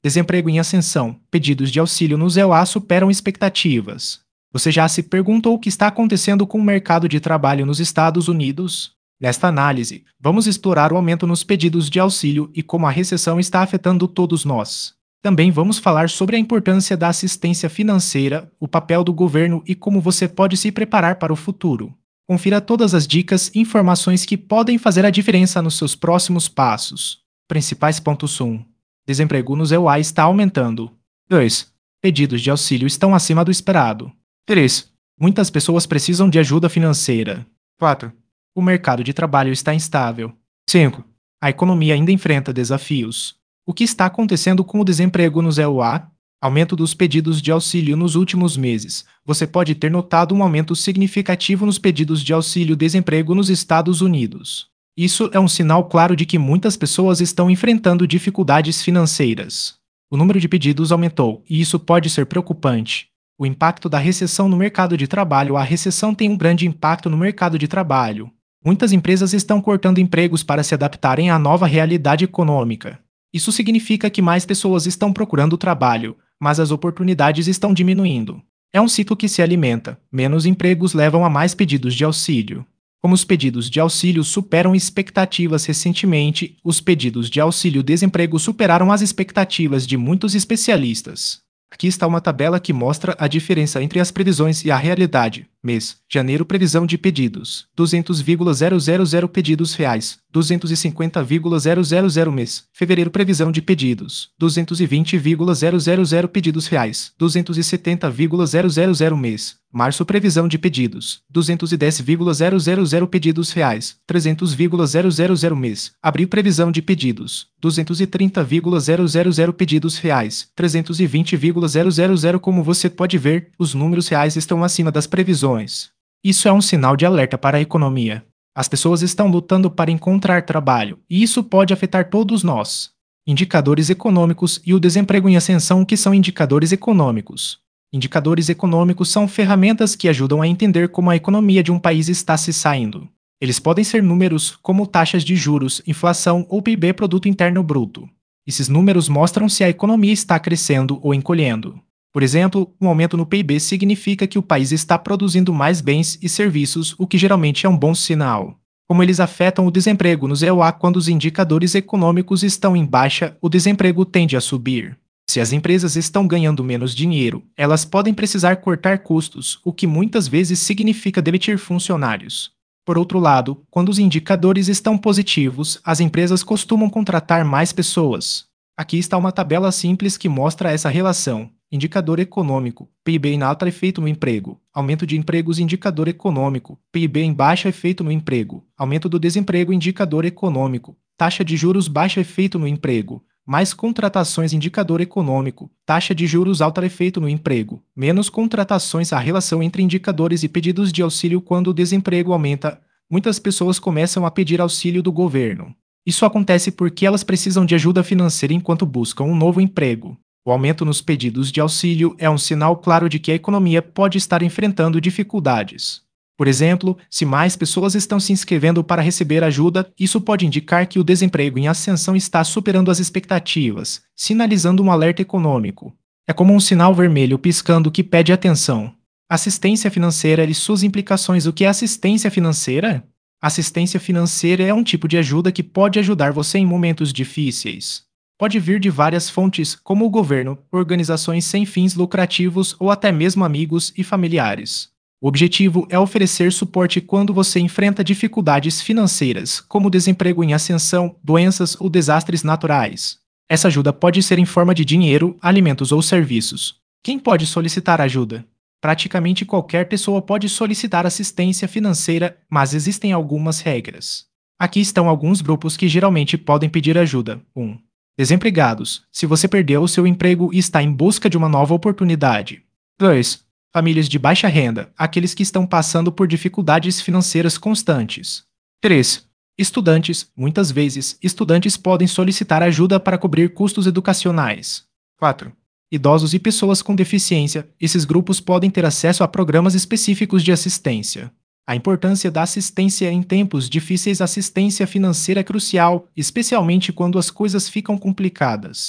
Desemprego em ascensão. Pedidos de auxílio no ZEUA superam expectativas. Você já se perguntou o que está acontecendo com o mercado de trabalho nos Estados Unidos? Nesta análise, vamos explorar o aumento nos pedidos de auxílio e como a recessão está afetando todos nós. Também vamos falar sobre a importância da assistência financeira, o papel do governo e como você pode se preparar para o futuro. Confira todas as dicas e informações que podem fazer a diferença nos seus próximos passos. Principais pontos 1. Desemprego no ZEUA está aumentando. 2. Pedidos de auxílio estão acima do esperado. 3. Muitas pessoas precisam de ajuda financeira. 4. O mercado de trabalho está instável. 5. A economia ainda enfrenta desafios. O que está acontecendo com o desemprego no ZEUA? Aumento dos pedidos de auxílio nos últimos meses. Você pode ter notado um aumento significativo nos pedidos de auxílio-desemprego nos Estados Unidos. Isso é um sinal claro de que muitas pessoas estão enfrentando dificuldades financeiras. O número de pedidos aumentou, e isso pode ser preocupante. O impacto da recessão no mercado de trabalho. A recessão tem um grande impacto no mercado de trabalho. Muitas empresas estão cortando empregos para se adaptarem à nova realidade econômica. Isso significa que mais pessoas estão procurando trabalho, mas as oportunidades estão diminuindo. É um ciclo que se alimenta. Menos empregos levam a mais pedidos de auxílio. Como os pedidos de auxílio superam expectativas recentemente, os pedidos de auxílio-desemprego superaram as expectativas de muitos especialistas. Aqui está uma tabela que mostra a diferença entre as previsões e a realidade. Mês: janeiro, previsão de pedidos: 200,000 pedidos reais, 250,000 mês. Fevereiro, previsão de pedidos: 220,000 pedidos reais, 270,000 mês. Março, previsão de pedidos: 210,000 pedidos reais, 300,000 mês. Abril, previsão de pedidos: 230,000 pedidos reais, 320,000. Como você pode ver, os números reais estão acima das previsões. Isso é um sinal de alerta para a economia. As pessoas estão lutando para encontrar trabalho, e isso pode afetar todos nós. Indicadores econômicos e o desemprego em ascensão. O que são indicadores econômicos? Indicadores econômicos são ferramentas que ajudam a entender como a economia de um país está se saindo. Eles podem ser números como taxas de juros, inflação ou PIB, Produto Interno Bruto. Esses números mostram se a economia está crescendo ou encolhendo. Por exemplo, um aumento no PIB significa que o país está produzindo mais bens e serviços, o que geralmente é um bom sinal. Como eles afetam o desemprego no ZEUA? Quando os indicadores econômicos estão em baixa, o desemprego tende a subir. Se as empresas estão ganhando menos dinheiro, elas podem precisar cortar custos, o que muitas vezes significa demitir funcionários. Por outro lado, quando os indicadores estão positivos, as empresas costumam contratar mais pessoas. Aqui está uma tabela simples que mostra essa relação. Indicador econômico: PIB em alta, efeito no emprego. Aumento de empregos. Indicador econômico: PIB em baixa, efeito no emprego. Aumento do desemprego. Indicador econômico: taxa de juros baixa, efeito no emprego. Mais contratações. Indicador econômico: taxa de juros alta, efeito no emprego. Menos contratações. A relação entre indicadores e pedidos de auxílio. Quando o desemprego aumenta, muitas pessoas começam a pedir auxílio do governo. Isso acontece porque elas precisam de ajuda financeira enquanto buscam um novo emprego. O aumento nos pedidos de auxílio é um sinal claro de que a economia pode estar enfrentando dificuldades. Por exemplo, se mais pessoas estão se inscrevendo para receber ajuda, isso pode indicar que o desemprego em ascensão está superando as expectativas, sinalizando um alerta econômico. É como um sinal vermelho piscando que pede atenção. Assistência financeira e suas implicações. O que é assistência financeira? Assistência financeira é um tipo de ajuda que pode ajudar você em momentos difíceis. Pode vir de várias fontes, como o governo, organizações sem fins lucrativos ou até mesmo amigos e familiares. O objetivo é oferecer suporte quando você enfrenta dificuldades financeiras, como desemprego em ascensão, doenças ou desastres naturais. Essa ajuda pode ser em forma de dinheiro, alimentos ou serviços. Quem pode solicitar ajuda? Praticamente qualquer pessoa pode solicitar assistência financeira, mas existem algumas regras. Aqui estão alguns grupos que geralmente podem pedir ajuda. 1. Desempregados: se você perdeu o seu emprego e está em busca de uma nova oportunidade. 2. Famílias de baixa renda: aqueles que estão passando por dificuldades financeiras constantes. 3. Estudantes: muitas vezes, estudantes podem solicitar ajuda para cobrir custos educacionais. 4. Idosos e pessoas com deficiência: esses grupos podem ter acesso a programas específicos de assistência. A importância da assistência em tempos difíceis. A assistência financeira é crucial, especialmente quando as coisas ficam complicadas.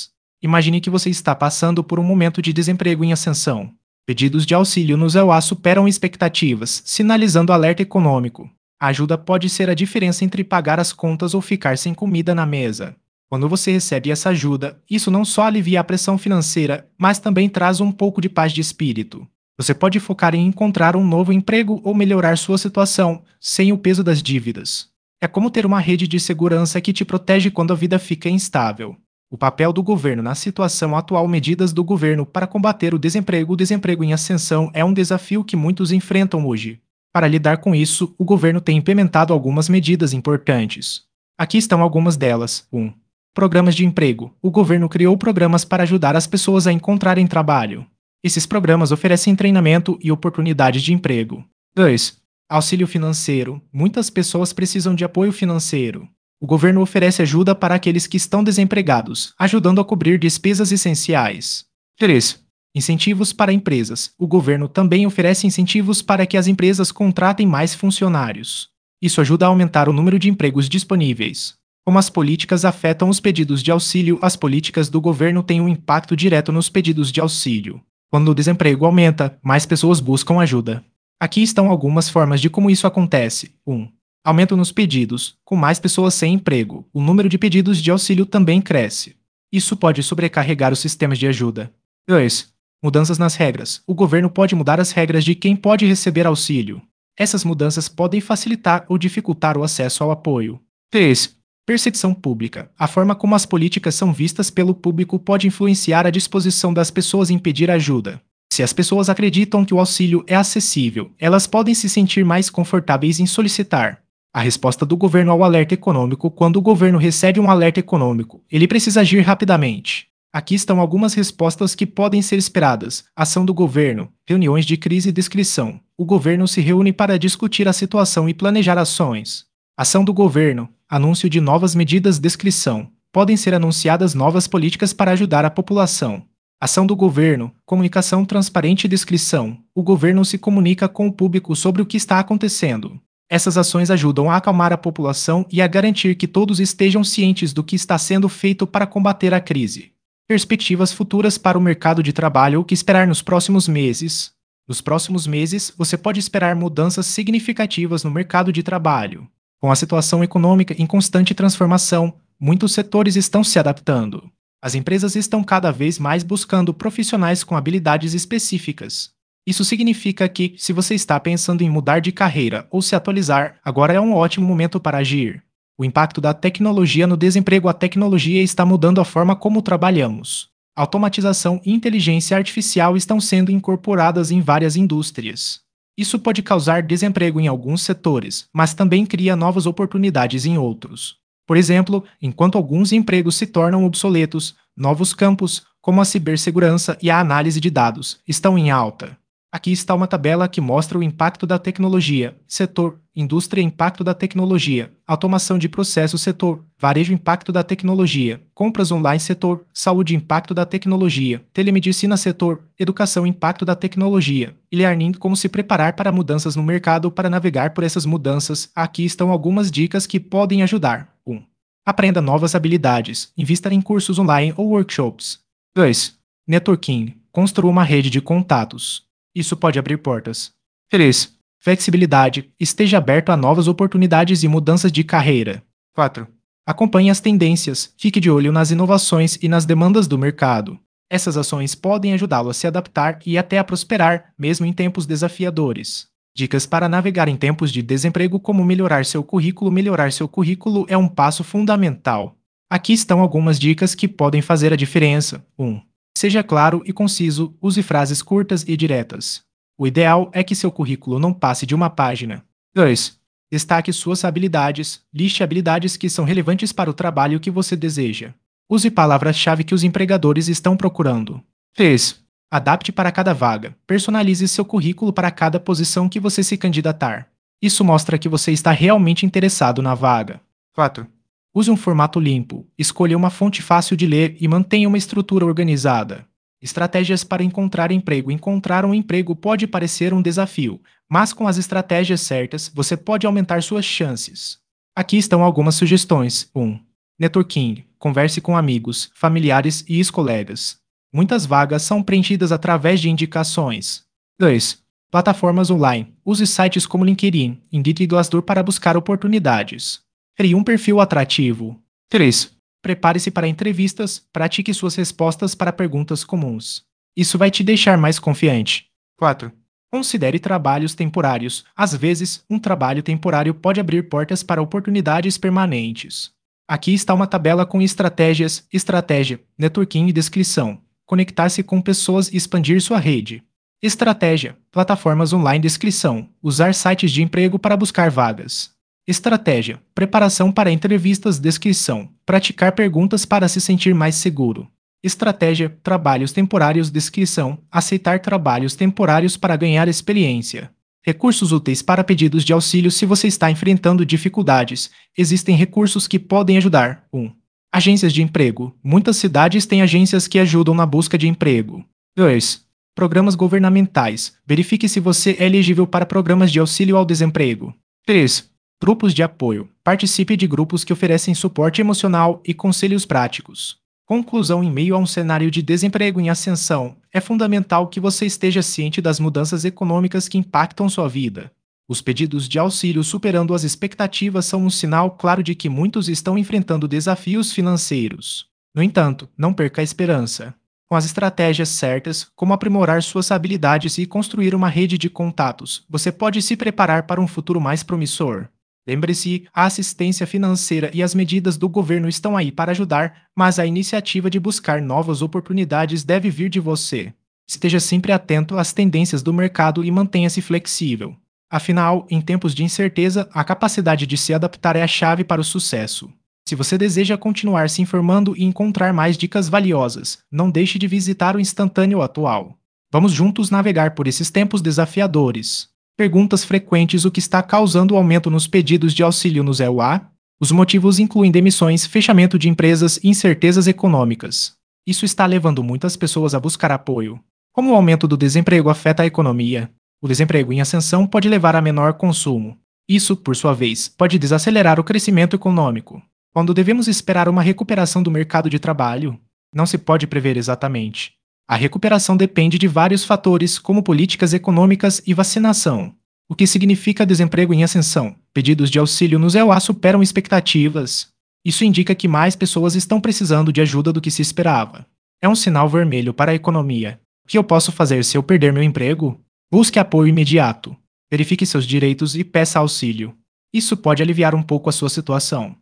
Imagine que você está passando por um momento de desemprego em ascensão. Pedidos de auxílio no ZEUA superam expectativas, sinalizando alerta econômico. A ajuda pode ser a diferença entre pagar as contas ou ficar sem comida na mesa. Quando você recebe essa ajuda, isso não só alivia a pressão financeira, mas também traz um pouco de paz de espírito. Você pode focar em encontrar um novo emprego ou melhorar sua situação, sem o peso das dívidas. É como ter uma rede de segurança que te protege quando a vida fica instável. O papel do governo na situação atual. Medidas do governo para combater o desemprego. O desemprego em ascensão é um desafio que muitos enfrentam hoje. Para lidar com isso, o governo tem implementado algumas medidas importantes. Aqui estão algumas delas. 1. Programas de emprego. O governo criou programas para ajudar as pessoas a encontrarem trabalho. Esses programas oferecem treinamento e oportunidades de emprego. 2. Auxílio financeiro. Muitas pessoas precisam de apoio financeiro. O governo oferece ajuda para aqueles que estão desempregados, ajudando a cobrir despesas essenciais. 3. Incentivos para empresas. O governo também oferece incentivos para que as empresas contratem mais funcionários. Isso ajuda a aumentar o número de empregos disponíveis. Como as políticas afetam os pedidos de auxílio, as políticas do governo têm um impacto direto nos pedidos de auxílio. Quando o desemprego aumenta, mais pessoas buscam ajuda. Aqui estão algumas formas de como isso acontece. 1. Aumento nos pedidos. Com mais pessoas sem emprego, o número de pedidos de auxílio também cresce. Isso pode sobrecarregar os sistemas de ajuda. 2. Mudanças nas regras. O governo pode mudar as regras de quem pode receber auxílio. Essas mudanças podem facilitar ou dificultar o acesso ao apoio. 3. Percepção pública. A forma como as políticas são vistas pelo público pode influenciar a disposição das pessoas em pedir ajuda. Se as pessoas acreditam que o auxílio é acessível, elas podem se sentir mais confortáveis em solicitar. A resposta do governo ao alerta econômico. Quando o governo recebe um alerta econômico, ele precisa agir rapidamente. Aqui estão algumas respostas que podem ser esperadas. Ação do governo. Reuniões de crise e descrição. O governo se reúne para discutir a situação e planejar ações. Ação do governo. Anúncio de novas medidas. Descrição. Podem ser anunciadas novas políticas para ajudar a população. Ação do governo. Comunicação transparente e descrição. O governo se comunica com o público sobre o que está acontecendo. Essas ações ajudam a acalmar a população e a garantir que todos estejam cientes do que está sendo feito para combater a crise. Perspectivas futuras para o mercado de trabalho. O que esperar nos próximos meses? Nos próximos meses, você pode esperar mudanças significativas no mercado de trabalho. Com a situação econômica em constante transformação, muitos setores estão se adaptando. As empresas estão cada vez mais buscando profissionais com habilidades específicas. Isso significa que, se você está pensando em mudar de carreira ou se atualizar, agora é um ótimo momento para agir. O impacto da tecnologia no desemprego. A tecnologia está mudando a forma como trabalhamos. Automatização e inteligência artificial estão sendo incorporadas em várias indústrias. Isso pode causar desemprego em alguns setores, mas também cria novas oportunidades em outros. Por exemplo, enquanto alguns empregos se tornam obsoletos, novos campos, como a cibersegurança e a análise de dados, estão em alta. Aqui está uma tabela que mostra o impacto da tecnologia. Setor: indústria, impacto da tecnologia. Automação de processos. Setor: varejo, impacto da tecnologia. Compras online. Setor: saúde, impacto da tecnologia. Telemedicina. Setor: educação, impacto da tecnologia. E-learning: como se preparar para mudanças no mercado. Para navegar por essas mudanças, aqui estão algumas dicas que podem ajudar. 1. Aprenda novas habilidades. Invista em cursos online ou workshops. 2. Networking: construa uma rede de contatos. Isso pode abrir portas. 3. Flexibilidade. Esteja aberto a novas oportunidades e mudanças de carreira. 4. Acompanhe as tendências. Fique de olho nas inovações e nas demandas do mercado. Essas ações podem ajudá-lo a se adaptar e até a prosperar, mesmo em tempos desafiadores. Dicas para navegar em tempos de desemprego. Como melhorar seu currículo. Melhorar seu currículo é um passo fundamental. Aqui estão algumas dicas que podem fazer a diferença. 1. Seja claro e conciso, use frases curtas e diretas. O ideal é que seu currículo não passe de uma página. 2. Destaque suas habilidades. Liste habilidades que são relevantes para o trabalho que você deseja. Use palavras-chave que os empregadores estão procurando. 3. Adapte para cada vaga. Personalize seu currículo para cada posição que você se candidatar. Isso mostra que você está realmente interessado na vaga. 4. Use um formato limpo, escolha uma fonte fácil de ler e mantenha uma estrutura organizada. Estratégias para encontrar emprego. Encontrar um emprego pode parecer um desafio, mas com as estratégias certas, você pode aumentar suas chances. Aqui estão algumas sugestões. 1. Networking. Converse com amigos, familiares e ex-colegas. Muitas vagas são preenchidas através de indicações. 2. Plataformas online. Use sites como LinkedIn, Indeed e Glassdoor para buscar oportunidades. Crie um perfil atrativo. 3. Prepare-se para entrevistas, pratique suas respostas para perguntas comuns. Isso vai te deixar mais confiante. 4. Considere trabalhos temporários. Às vezes, um trabalho temporário pode abrir portas para oportunidades permanentes. Aqui está uma tabela com estratégias, estratégia, networking e descrição. Conectar-se com pessoas e expandir sua rede. Estratégia, plataformas online descrição. Usar sites de emprego para buscar vagas. Estratégia, preparação para entrevistas descrição. Praticar perguntas para se sentir mais seguro. Estratégia, trabalhos temporários descrição. Aceitar trabalhos temporários para ganhar experiência. Recursos úteis para pedidos de auxílio se você está enfrentando dificuldades. Existem recursos que podem ajudar. 1. Agências de emprego. Muitas cidades têm agências que ajudam na busca de emprego. 2. Programas governamentais. Verifique se você é elegível para programas de auxílio ao desemprego. 3. Grupos de apoio. Participe de grupos que oferecem suporte emocional e conselhos práticos. Conclusão: em meio a um cenário de desemprego em ascensão, é fundamental que você esteja ciente das mudanças econômicas que impactam sua vida. Os pedidos de auxílio superando as expectativas são um sinal claro de que muitos estão enfrentando desafios financeiros. No entanto, não perca a esperança. Com as estratégias certas, como aprimorar suas habilidades e construir uma rede de contatos, você pode se preparar para um futuro mais promissor. Lembre-se, a assistência financeira e as medidas do governo estão aí para ajudar, mas a iniciativa de buscar novas oportunidades deve vir de você. Esteja sempre atento às tendências do mercado e mantenha-se flexível. Afinal, em tempos de incerteza, a capacidade de se adaptar é a chave para o sucesso. Se você deseja continuar se informando e encontrar mais dicas valiosas, não deixe de visitar o Instantâneo Atual. Vamos juntos navegar por esses tempos desafiadores. Perguntas frequentes: o que está causando o aumento nos pedidos de auxílio no ZEUA? Os motivos incluem demissões, fechamento de empresas e incertezas econômicas. Isso está levando muitas pessoas a buscar apoio. Como o aumento do desemprego afeta a economia? O desemprego em ascensão pode levar a menor consumo. Isso, por sua vez, pode desacelerar o crescimento econômico. Quando devemos esperar uma recuperação do mercado de trabalho? Não se pode prever exatamente. A recuperação depende de vários fatores, como políticas econômicas e vacinação. O que significa desemprego em ascensão? Pedidos de auxílio no ZEUA superam expectativas. Isso indica que mais pessoas estão precisando de ajuda do que se esperava. É um sinal vermelho para a economia. O que eu posso fazer se eu perder meu emprego? Busque apoio imediato. Verifique seus direitos e peça auxílio. Isso pode aliviar um pouco a sua situação.